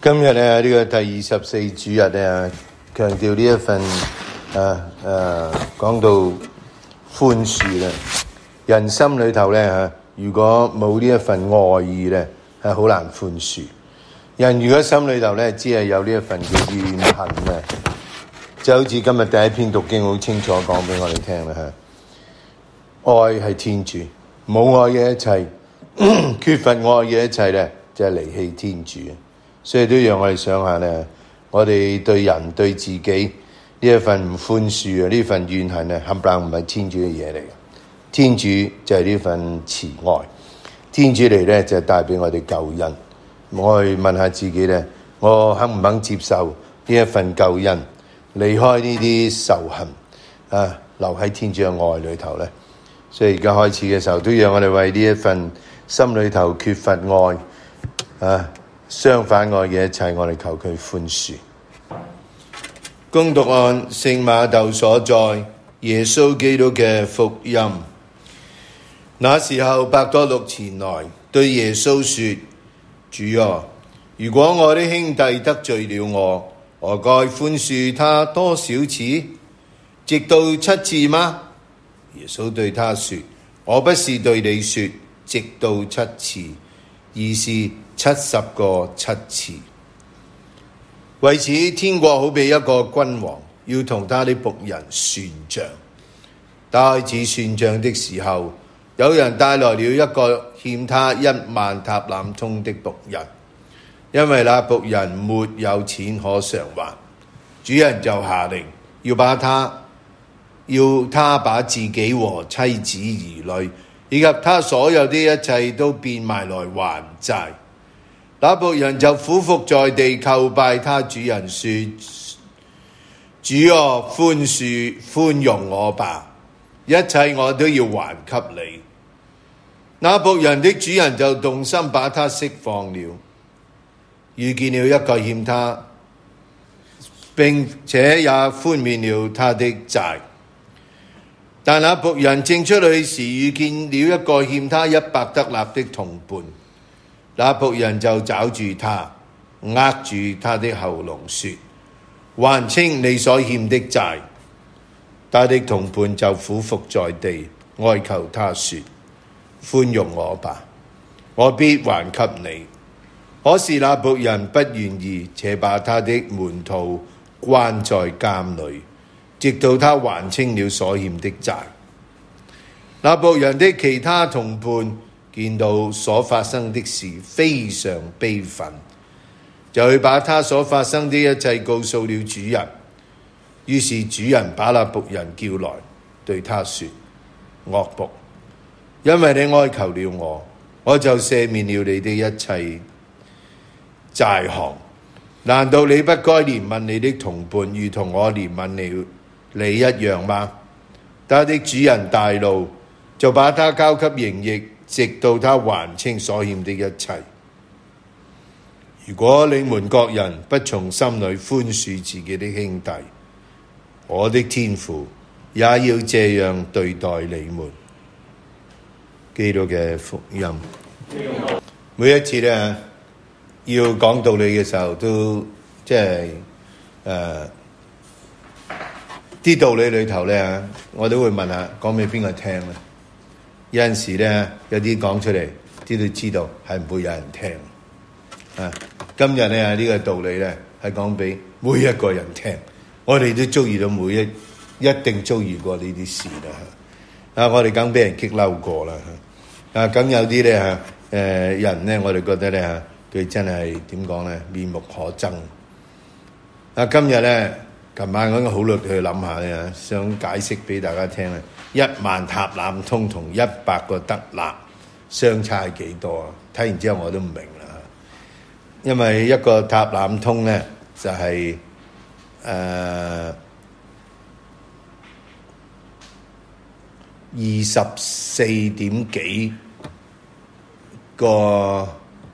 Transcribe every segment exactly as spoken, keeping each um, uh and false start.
今日咧呢、這個第二十四主日咧，強調呢一份誒誒講到寬恕咧，人心裏頭咧嚇，如果冇呢一份愛意咧，係好難寬恕。人如果心裏頭咧，只係有呢一份嘅怨恨咧，就好似今日第一篇讀經好清楚講俾我哋聽啦嚇。愛係天主，冇愛嘅一切，缺乏愛嘅一切咧，就係離棄天主。所以都讓我哋想下咧，我哋對人對自己呢一份唔寬恕啊，呢份怨恨咧，冚唪唥唔係天主嘅嘢嚟嘅。天主就係呢份慈愛，天主嚟咧就係帶俾我哋救恩。我去問下自己咧，我肯唔肯接受呢一份救恩，離開呢啲仇恨啊，留喺天主嘅愛裏頭咧？所以而家開始嘅時候，都讓我哋為呢一份心裏頭缺乏愛啊，相反愛嘅一切，我哋求佢寬恕。恭讀按聖瑪竇所載耶穌基督嘅福音。那時候，伯多祿前來對耶穌說：主啊，如果我的兄弟得罪了我，我該寬恕他多少次？直到七次嗎？耶穌對他說：我不是對你說直到七次，而是七十個七次。為此，天國好比一個君王，要同他的僕人算賬。開始算賬的時候，有人帶來了一個欠他一萬塔冷通的僕人，因為那僕人沒有錢可償還，主人就下令要把他要他把自己和妻子兒女以及他所有的一切都變賣來還債。那僕人就俯伏在地叩拜他主人說：主啊，寬恕寬容我吧，一切我都要還給你。那僕人的主人就動心把他釋放了，遇見了一個欠他，並且也寬免了他的債。但那僕人正出去時，遇見了一個欠他一百德納的同伴，那僕人就抓住他，握住他的喉嚨說：還清你所欠的債。他的同伴就俯伏在地，哀求他說：寬容我吧，我必還給你。可是那僕人不願意，且把他的門徒關在監裏，直到他還清了所欠的債。那僕人的其他同伴見到所發生的事，非常悲憤，就去把他所發生的一切告訴了主人。於是主人把那僕人叫來，對他說：惡僕，因為你哀求了我，我就赦免了你的一切債項。難道你不該憐憫你的同伴，如同我憐憫了你一樣嗎？他的主人大怒，就把他交給刑役，直到他還清所欠的一切。如果你們各人不從心裏寬恕自己的兄弟，我的天父也要這樣對待你們。基督嘅福音。每一次咧要講道理嘅時候，都即係誒啲道理裏頭咧，我都會問下講俾邊個聽咧。有陣時咧，有啲講出嚟，啲都知道係唔會有人聽。啊，今日咧呢個道理咧係講俾每一個人聽。我哋都遭遇到每一一定遭遇過呢啲事啦。啊，我哋梗俾人激嬲過啦。啊，梗有啲咧嚇誒人咧，我哋覺得咧嚇佢真係點講咧，面目可憎。啊，今日咧，琴晚我應該好耐去諗下咧，想解釋俾大家聽咧。一萬塔冷通同一百個德納相差係幾多啊？睇完之後我都唔明啦。因為一個塔冷通咧就係、是、誒、呃、二十四點幾個誒，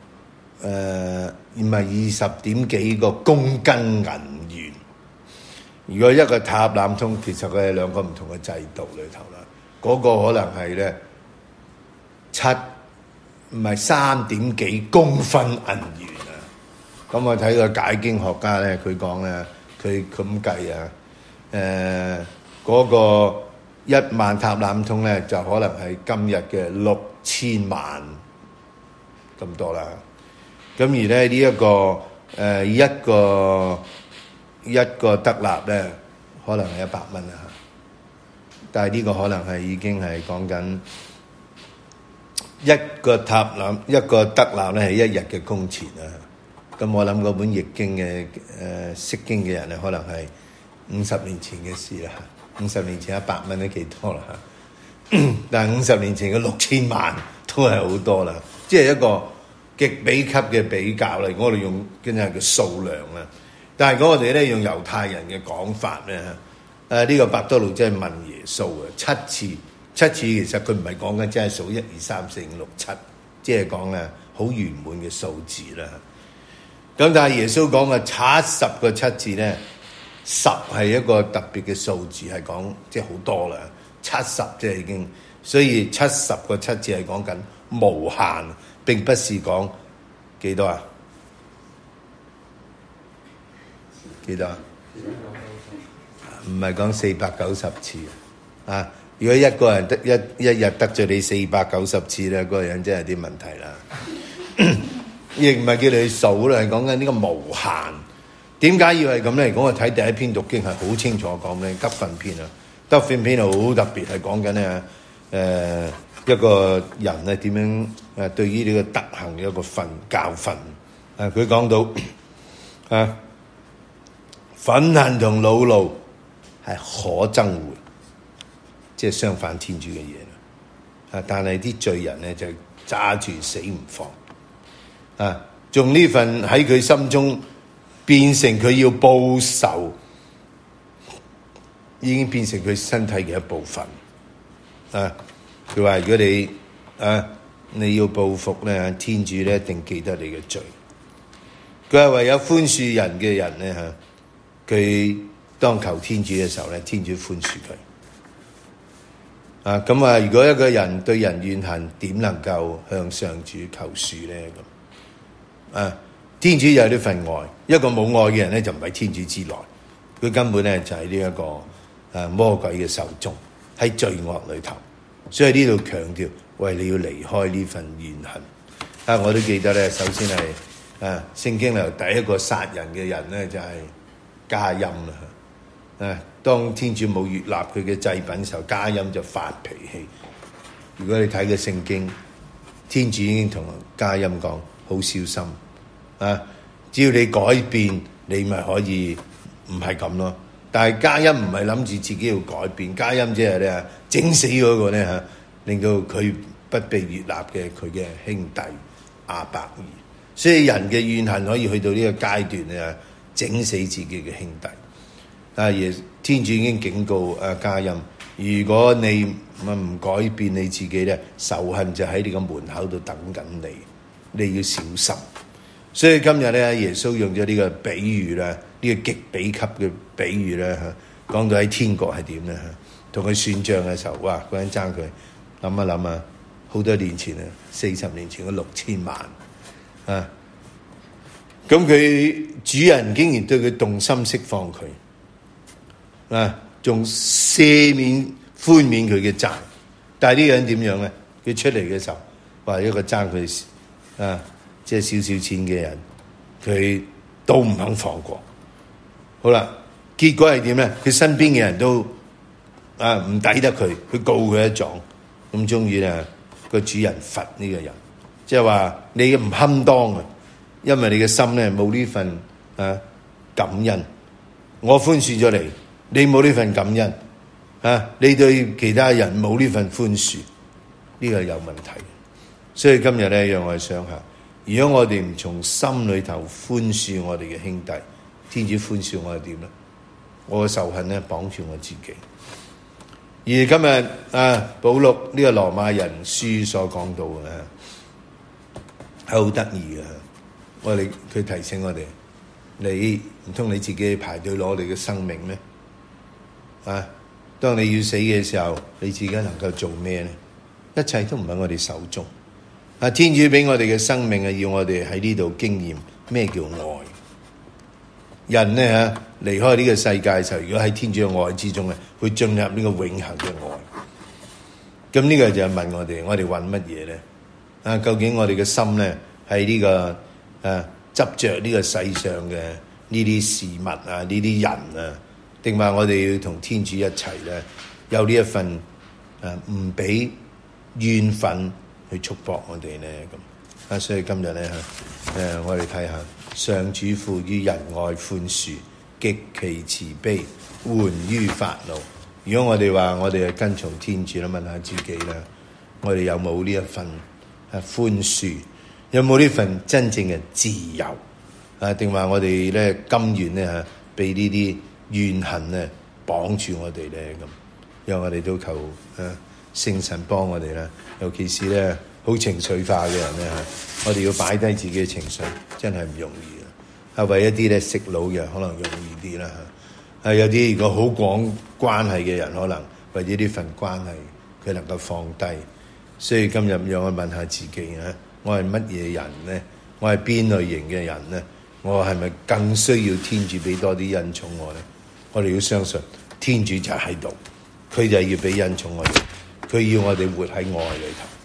唔係二十點幾個公斤銀元。如果一個塔冷通，其實佢係兩個唔同嘅制度裏頭啦。嗰、那個可能係咧七唔係三點幾公分銀元啊！ 咁我睇個解經學家咧，佢講咧，佢咁計啊，誒嗰個一萬塔冷通咧，就可能係今日嘅六千萬咁多啦。咁而咧呢一個誒一個一個德納咧，可能係一百蚊啊。但係呢個可能係已經係講緊一個塔冷一個德納咧係一日嘅工錢啊。咁我諗嗰本易經嘅誒識經嘅人咧，可能係五十年前嘅事啦。五十年前一百蚊都幾多啦，但係五十年前嘅六千萬都係好多啦。即係一個極比級嘅比較嚟，我哋用跟住係個數量啦。但係如果我哋咧用猶太人嘅講法咧，誒、啊、呢、這個伯多祿真係問耶穌啊，七次七次其實佢唔係講緊真係數一二三四五六七，即係講咧好圓滿嘅數字啦。咁但係耶穌講嘅七十個七字咧，十係一個特別嘅數字，係講即係好多啦。七十即係已經，所以七十個七字係講緊無限，並不是講幾多啊？幾多啊？唔係講四百九十次啊！如果一個人得一一日得罪你四百九十次咧，嗰個人真係有啲問題啦。亦唔係叫你去數啦，係講緊呢個無限。點解要係咁咧？如果我睇第一篇讀經係好清楚講咧，急訓篇啊，急訓篇好特別係講緊咧誒一個人咧點樣誒對於呢個德行嘅一個訓教訓啊。佢講到啊，憤恨同惱怒係可憎惡，即係相反天主嘅嘢啦。啊，但係啲罪人咧就揸住死唔放。啊！仲呢份喺佢心中變成佢要報仇，已經變成佢身體嘅一部分。啊！佢話：如果你啊你要報復咧，天主咧一定記得你嘅罪。佢話唯有寬恕人嘅人咧嚇，佢當求天主嘅時候咧，天主寬恕佢。啊！咁啊，如果一個人對人怨恨，點能夠向上主求恕咧？咁啊！天主有呢份愛，一個冇愛嘅人咧就唔喺天主之內，佢根本咧就喺呢一個啊魔鬼嘅手中，喺罪惡裏頭。所以呢度強調，喂，你要離開呢份怨恨。啊！我都記得咧，首先係啊聖經裏第一個殺人嘅人咧就係加音啦。啊！當天主冇悅納佢嘅祭品嘅時候，加音就發脾氣。如果你睇嘅聖經，天主已經同加音講。好小心啊！只要你改變，你咪可以唔係咁咯。但係加音唔係諗住自己要改變，加音即係咧整死嗰個咧嚇，令到佢不被悅納嘅佢嘅兄弟亞伯爾。所以人嘅怨恨可以去到呢個階段咧，整死自己嘅兄弟。但係天主已經警告啊加音，如果你唔改變你自己咧，仇恨就喺你個門口度等緊你。你要小心，所以今日咧，耶穌用咗呢個比喻啦，呢個極比級嘅比喻咧嚇，講到喺天國係點咧嚇，同佢算賬嘅時候，哇！嗰人爭佢諗一諗啊，好多年前啊，四十年前嘅六千萬啊，咁佢主人竟然對佢動心釋放佢啊，仲赦免寬免佢嘅債，但係呢個人點樣咧？佢出嚟嘅時候話一個爭佢。啊，即係少少錢嘅人，佢都唔肯放過。好啦，結果係點咧？佢身邊嘅人都啊唔抵得佢，佢告佢一狀。咁終於咧，個主人罰呢個人，即係話你唔堪當啊，因為你嘅心咧冇呢份啊感恩。我寬恕咗你，你冇呢份感恩啊，你對其他人冇呢份寬恕，呢個係有問題。所以今日咧，讓我哋想下，如果我哋唔從心裏頭寬恕我哋嘅兄弟，天主寬恕我係點咧？我嘅仇恨咧綁住我自己。而今日啊，保祿呢個羅馬人書所講到嘅係好得意嘅。我哋佢提醒我哋，你唔通你自己排隊攞你嘅生命咩？啊，當你要死嘅時候，你自己能夠做咩咧？一切都唔喺我哋手中。啊！天主俾我哋嘅生命啊，要我哋喺呢度經驗咩叫愛？人咧嚇離開呢個世界嘅時候，如果喺天主嘅愛之中咧，會進入呢個永恆嘅愛。咁呢個就係問我哋，我哋揾乜嘢咧？啊，究竟我哋嘅心咧喺呢個啊執着呢個世上嘅呢啲事物啊、呢啲人啊，定話我哋要同天主一齊咧，有呢一份啊唔俾怨憤去束縛我哋咧咁啊，所以今日咧嚇誒，我哋睇下上主富於仁愛寬恕，極其慈悲，緩於發怒。如果我哋話我哋係跟從天主啦，問下自己啦，我哋有冇呢一份啊寬恕？有冇呢份真正嘅自由？啊，定話我哋咧甘願咧嚇被呢啲怨恨咧綁住我哋咧咁？因為我哋都求啊聖神幫我哋啦，尤其是咧好情緒化嘅人咧嚇，我哋要擺低自己嘅情緒，真係唔容易啊！係為一啲咧食腦嘅可能容易啲啦嚇，係有啲如果好講關係嘅人，可能為咗呢份關係佢能夠放低。所以今日讓我問下自己啊，我係乜嘢人咧？我係邊類型嘅人咧？我係咪更需要天主俾多啲恩寵我咧？我哋要相信天主就喺度，佢就係要俾恩寵我哋，佢要我哋活喺愛裏頭。